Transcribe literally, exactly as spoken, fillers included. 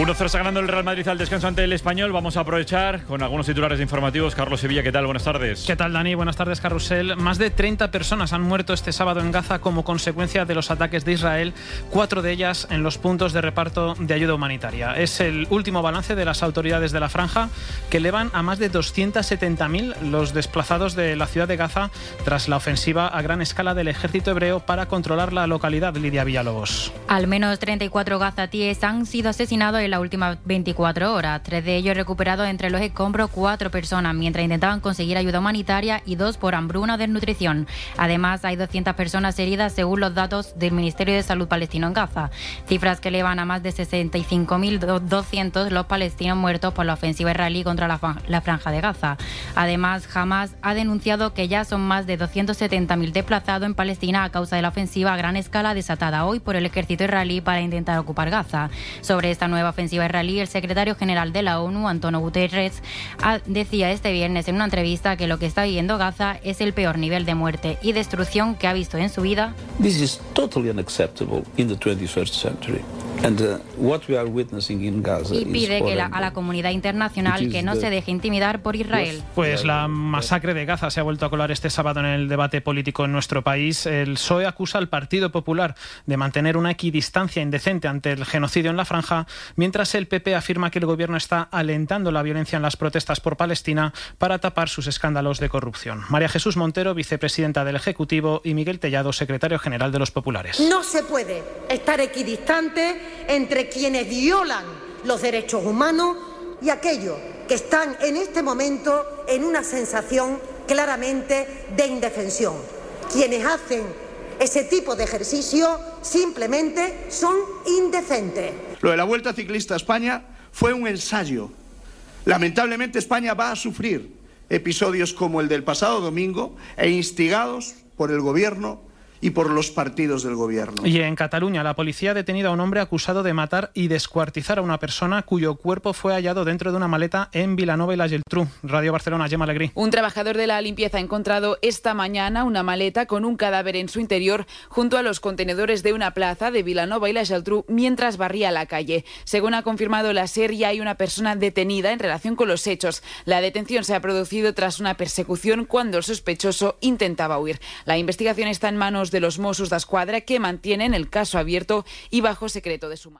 uno cero está ganando el Real Madrid al descanso ante el Español. Vamos a aprovechar con algunos titulares informativos. Carlos Sevilla, ¿qué tal? Buenas tardes. ¿Qué tal, Dani? Buenas tardes, Carrusel. Más de treinta personas han muerto este sábado en Gaza como consecuencia de los ataques de Israel, cuatro de ellas en los puntos de reparto de ayuda humanitaria. Es el último balance de las autoridades de la franja, que elevan a más de doscientos setenta mil los desplazados de la ciudad de Gaza tras la ofensiva a gran escala del ejército hebreo para controlar la localidad. Lidia Villalobos. Al menos treinta y cuatro gazatíes han sido asesinados en las últimas veinticuatro horas. Tres de ellos recuperados entre los escombros, cuatro personas mientras intentaban conseguir ayuda humanitaria y dos por hambruna o desnutrición. Además, hay doscientas personas heridas según los datos del Ministerio de Salud palestino en Gaza. Cifras que elevan a más de sesenta y cinco mil doscientos los palestinos muertos por la ofensiva israelí contra la, la franja de Gaza. Además, Hamas ha denunciado que ya son más de doscientos setenta mil desplazados en Palestina a causa de la ofensiva a gran escala desatada hoy por el ejército israelí para intentar ocupar Gaza. Sobre esta nueva ofensiva israelí, el secretario general de la ONU, Antonio Guterres, decía este viernes en una entrevista que lo que está viviendo Gaza es el peor nivel de muerte y destrucción que ha visto en su vida. This is totally unacceptable in the twenty-first century. And, uh, what we are witnessing in Gaza y pide que la, a la comunidad internacional que no se deje intimidar por Israel. Pues la masacre de Gaza se ha vuelto a colar este sábado en el debate político en nuestro país. El P S O E acusa al Partido Popular de mantener una equidistancia indecente ante el genocidio en la franja, mientras el P P afirma que el gobierno está alentando la violencia en las protestas por Palestina para tapar sus escándalos de corrupción. María Jesús Montero, vicepresidenta del Ejecutivo, y Miguel Tellado, secretario general de los Populares. No se puede estar equidistante entre quienes violan los derechos humanos y aquellos que están en este momento en una sensación claramente de indefensión. Quienes hacen ese tipo de ejercicio simplemente son indecentes. Lo de la Vuelta Ciclista a España fue un ensayo. Lamentablemente España va a sufrir episodios como el del pasado domingo e instigados por el gobierno y por los partidos del gobierno. Y en Cataluña, la policía ha detenido a un hombre acusado de matar y descuartizar a una persona cuyo cuerpo fue hallado dentro de una maleta en Vilanova y la Geltrú. Radio Barcelona, Gemma Alegrí. Un trabajador de la limpieza ha encontrado esta mañana una maleta con un cadáver en su interior junto a los contenedores de una plaza de Vilanova y la Geltrú mientras barría la calle. Según ha confirmado la SER, ya hay una persona detenida en relación con los hechos. La detención se ha producido tras una persecución cuando el sospechoso intentaba huir. La investigación está en manos de los Mossos d'Esquadra, que mantienen el caso abierto y bajo secreto de suma.